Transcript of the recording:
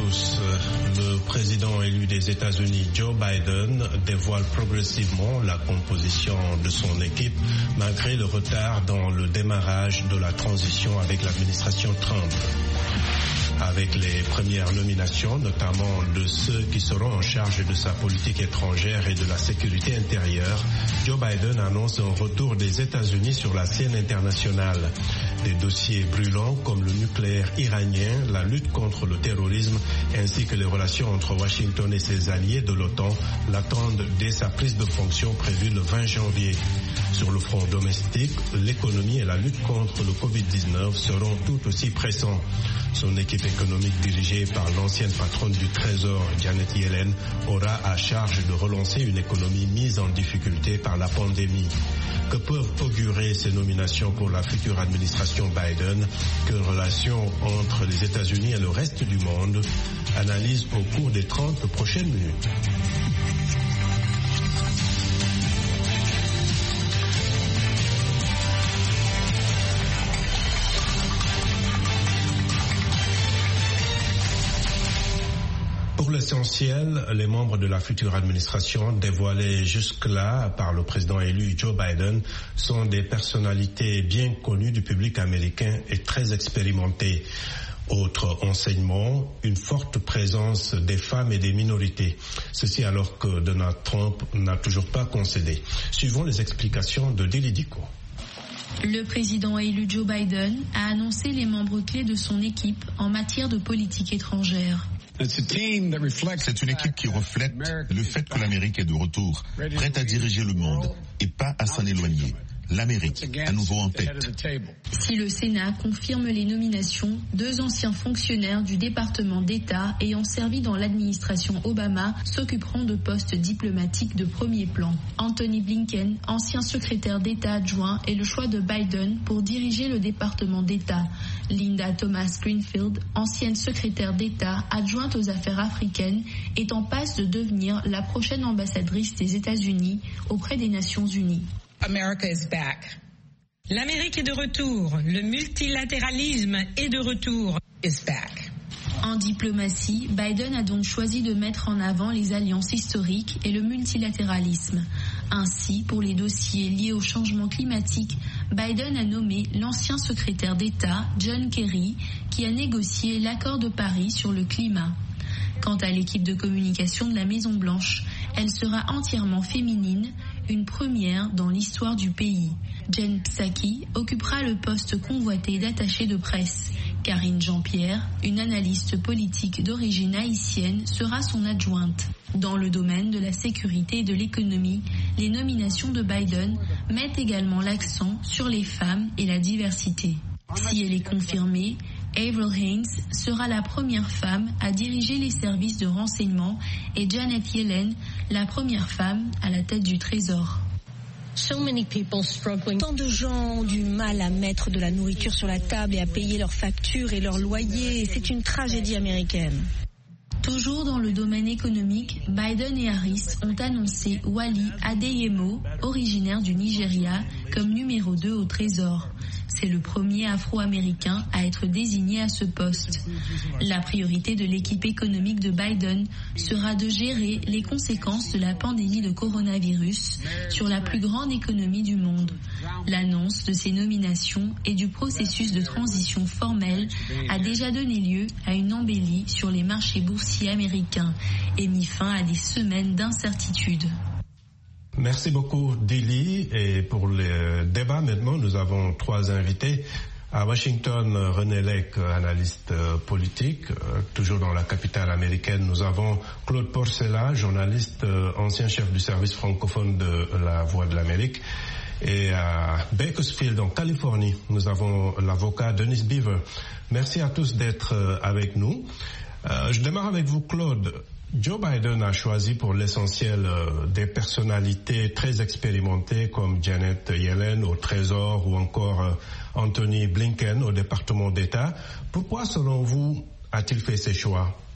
tous. Le président élu des États-Unis, Joe Biden, dévoile progressivement la composition de son équipe malgré le retard dans le démarrage de la transition avec l'administration Trump. Avec les premières nominations, notamment de ceux qui seront en charge de sa politique étrangère et de la sécurité intérieure, Joe Biden annonce un retour des États-Unis sur la scène internationale. Des dossiers brûlants comme le nucléaire iranien, la lutte contre le terrorisme ainsi que les relations entre Washington et ses alliés de l'OTAN l'attendent dès sa prise de fonction prévue le 20 janvier. Sur le front domestique, l'économie et la lutte contre le Covid-19 seront tout aussi pressants. Son équipe économique dirigée par l'ancienne patronne du Trésor, Janet Yellen, aura à charge de relancer une économie mise en difficulté par la pandémie. Que peuvent augurer ces nominations pour la future administration Biden? Quelle relation entre les États-Unis et le reste du monde? Analyse au cours des 30 prochaines minutes. Pour l'essentiel, les membres de la future administration dévoilés jusque-là par le président élu Joe Biden sont des personnalités bien connues du public américain et très expérimentées. Autre enseignement, une forte présence des femmes et des minorités. Ceci alors que Donald Trump n'a toujours pas concédé. Suivons les explications de Dili Diko. Le président élu Joe Biden a annoncé les membres clés de son équipe en matière de politique étrangère. C'est une équipe qui reflète le fait que l'Amérique est de retour, prête à diriger le monde et pas à s'en éloigner. L'Amérique, à nouveau en tête. Si le Sénat confirme les nominations, 2 anciens fonctionnaires du département d'État ayant servi dans l'administration Obama s'occuperont de postes diplomatiques de premier plan. Anthony Blinken, ancien secrétaire d'État adjoint, est le choix de Biden pour diriger le département d'État. Linda Thomas-Greenfield, ancienne secrétaire d'État adjointe aux affaires africaines, est en passe de devenir la prochaine ambassadrice des États-Unis auprès des Nations Unies. America is back. L'Amérique est de retour. Le multilatéralisme est de retour. Is back. En diplomatie, Biden a donc choisi de mettre en avant les alliances historiques et le multilatéralisme. Ainsi, pour les dossiers liés au changement climatique, Biden a nommé l'ancien secrétaire d'État, John Kerry, qui a négocié l'accord de Paris sur le climat. Quant à l'équipe de communication de la Maison-Blanche, elle sera entièrement féminine, une première dans l'histoire du pays. Jen Psaki occupera le poste convoité d'attaché de presse. Karine Jean-Pierre, une analyste politique d'origine haïtienne, sera son adjointe. Dans le domaine de la sécurité et de l'économie, les nominations de Biden mettent également l'accent sur les femmes et la diversité. Si elle est confirmée, Avril Haines sera la première femme à diriger les services de renseignement et Janet Yellen, la première femme à la tête du Trésor. Tant de gens ont du mal à mettre de la nourriture sur la table et à payer leurs factures et leurs loyers. C'est une tragédie américaine. Toujours dans le domaine économique, Biden et Harris ont annoncé Wally Adeyemo, originaire du Nigeria, comme numéro 2 au Trésor. C'est le premier afro-américain à être désigné à ce poste. La priorité de l'équipe économique de Biden sera de gérer les conséquences de la pandémie de coronavirus sur la plus grande économie du monde. L'annonce de ces nominations et du processus de transition formelle a déjà donné lieu à une embellie sur les marchés boursiers américains et mis fin à des semaines d'incertitude. Merci beaucoup, Dili. Et pour le débat, maintenant, nous avons 3 invités. À Washington, René Lec, analyste politique, toujours dans la capitale américaine. Nous avons Claude Porcella, journaliste, ancien chef du service francophone de La Voix de l'Amérique. Et à Bakersfield, en Californie, nous avons l'avocat Denis Beaver. Merci à tous d'être avec nous. Je démarre avec vous, Claude. Joe Biden a choisi pour l'essentiel des personnalités très expérimentées comme Janet Yellen au Trésor ou encore Anthony Blinken au département d'État. Pourquoi, selon vous, a-t-il fait ces choix?